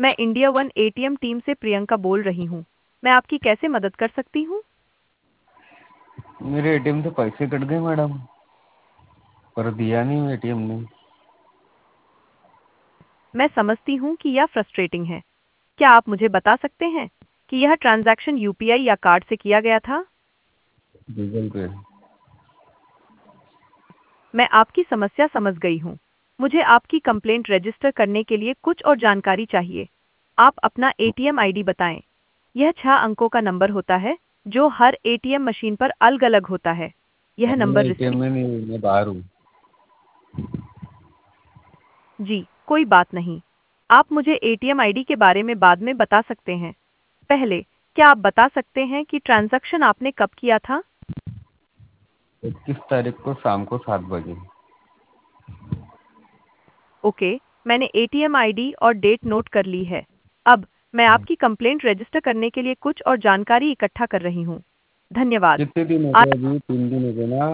मैं India one ATM team से प्रियंका बोल रही हूँ। मैं आपकी कैसे मदद कर सकती हूँ? मेरे एटीएम से पैसे कट गए मैडम, पर दिया नहीं एटीएम ने। मैं समझती हूँ कि यह फ्रस्ट्रेटिंग है। क्या आप मुझे बता सकते हैं कि यह ट्रांजैक्शन यूपीआई या कार्ड से किया गया था? गूगल पे। मैं आपकी समस्या समझ गई हूँ। मुझे आपकी कंप्लेंट रजिस्टर करने के लिए कुछ और जानकारी चाहिए। आप अपना एटीएम आईडी बताएं। यह 6 अंकों का नंबर होता है जो हर एटीएम मशीन पर अलग-अलग होता है। यह अभी मैं नंबर एटीएम रिसीव में नहीं हूँ, मैं बाहर हूँ। जी, कोई बात नहीं। आप मुझे एटीएम आईडी के बारे में बाद में बता सकते हैं। पहले, क्या आप बता सकते हैं कि ट्रांज़ैक्शन आपने कब किया था? 21 तारीख को शाम को 7 बजे। ओके, मैंने एटीएम आईडी और डेट नोट कर ली है। अब मैं आपकी कंप्लेंट रजिस्टर करने के लिए कुछ और जानकारी इकट्ठा कर रही हूँ। धन्यवाद। कितने दिन हो आई गए? अभी 3 दिन हो गए ना।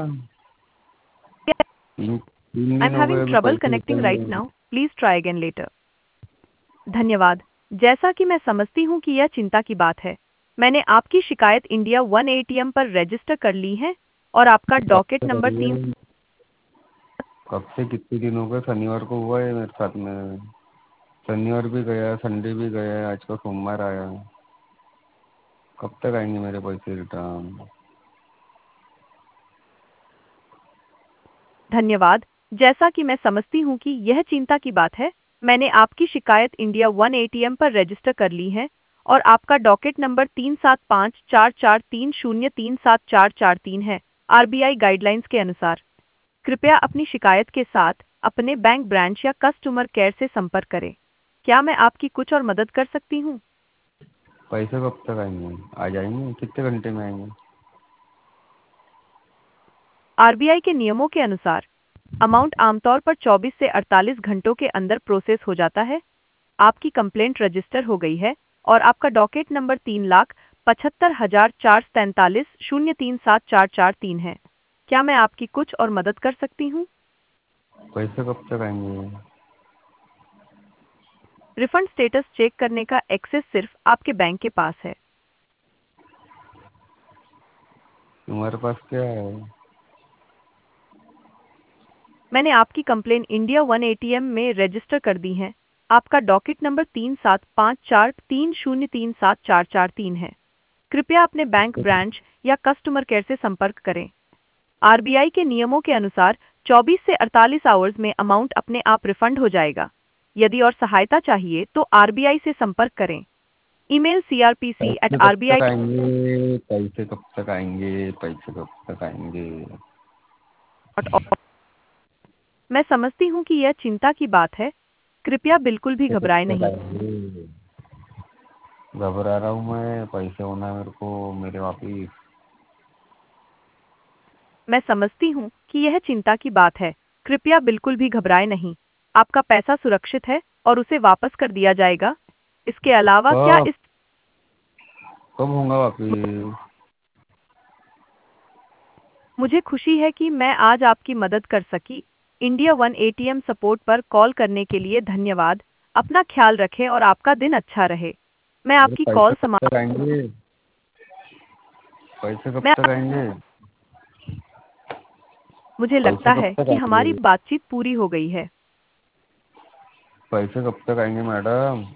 तीन एम दिन हो गए, हैविंग अभी ट्रबल पैसे कनेक्टिंग रिटर्न राइट नहीं। Now, please try again later. धन्यवाद। जैसा कि मैं समझती हूँ कि यह चिंता की बात है, मैंने आपकी शिकायत इंडिया वन एटीएम पर रजिस्टर कर ली है और आपका कब डॉकेट से नंबर करी 3। है? कब से? कितने दिन हो गए? शनिवार को हुआ है मेरे साथ में। शनिवार भी गया, संडे भी गया, आज का सोमवार आया। कब तक आएंगे मेरे पैसे रिटर्न? धन्यवाद। जैसा कि मैं समझती हूँ कि यह चिंता की बात है, मैंने आपकी शिकायत इंडिया वन एटीएम पर रजिस्टर कर ली है और आपका डॉकेट नंबर 375443037443 है। आरबीआई गाइडलाइंस के अनुसार कृपया अपनी शिकायत के साथ अपने बैंक ब्रांच या कस्टमर केयर से संपर्क करें। क्या मैं आपकी कुछ और मदद कर सकती हूँ? पैसे कब तक आएंगे? आ जाएंगे? कितने घंटे में आएंगे? आरबीआई के नियमों के अनुसार अमाउंट आमतौर पर 24 से 48 घंटों के अंदर प्रोसेस हो जाता है। आपकी कंप्लेंट रजिस्टर हो गई है और आपका डॉकेट नंबर 3,75,443,037,443 है। क्या मैं आपकी कुछ और मदद कर सकती हूँ? पैसे कब तक आएंगे? रिफंड स्टेटस चेक करने का एक्सेस सिर्फ आपके बैंक के पास है। तुम्हारे पास क्या है? मैंने आपकी कंप्लेन इंडिया वन एटीएम में रजिस्टर कर दी है। आपका डॉकेट नंबर 3754303443 है। कृपया अपने बैंक ब्रांच या कस्टमर केयर से संपर्क करें। आरबीआई के नियमों के अनुसार 24 से 48 आवर्स में अमाउंट अपने आप रिफंड हो जाएगा। यदि और सहायता चाहिए तो आरबीआई से संपर्क करें। ईमेल पैसे कब crpc@rbi। तक आएंगे? पैसे कब तक आएंगे? पैसे कब तक आएंगे? मैं समझती हूँ कि यह चिंता की बात है। कृपया बिल्कुल भी पैसे कब घबराएं तक नहीं। आएंगे? घबरा रहा हूँ मैं, पैसे होना है मेरे को मेरे वापिस। मैं समझती हूँ कि यह चिंता की बात है। कृपया बिल्कुल भी घबराएं नहीं। आपका पैसा सुरक्षित है और उसे वापस कर दिया जाएगा। इसके अलावा क्या कब? इस कब होगा वापिस? मुझे खुशी है कि मैं आज आपकी मदद कर सकी। इंडिया वन एटीएम सपोर्ट पर कॉल करने के लिए धन्यवाद। अपना ख्याल रखें और आपका दिन अच्छा रहे। मैं मेरे आपकी पैसे कॉल कब समाप्त तक आएंगे? पैसे कब मैं तक आएंगे? मुझे लगता पैसे कब है तक कि हमारी आएंगे? बातचीत पूरी हो गई है। पैसे कब तक आएंगे मैडम?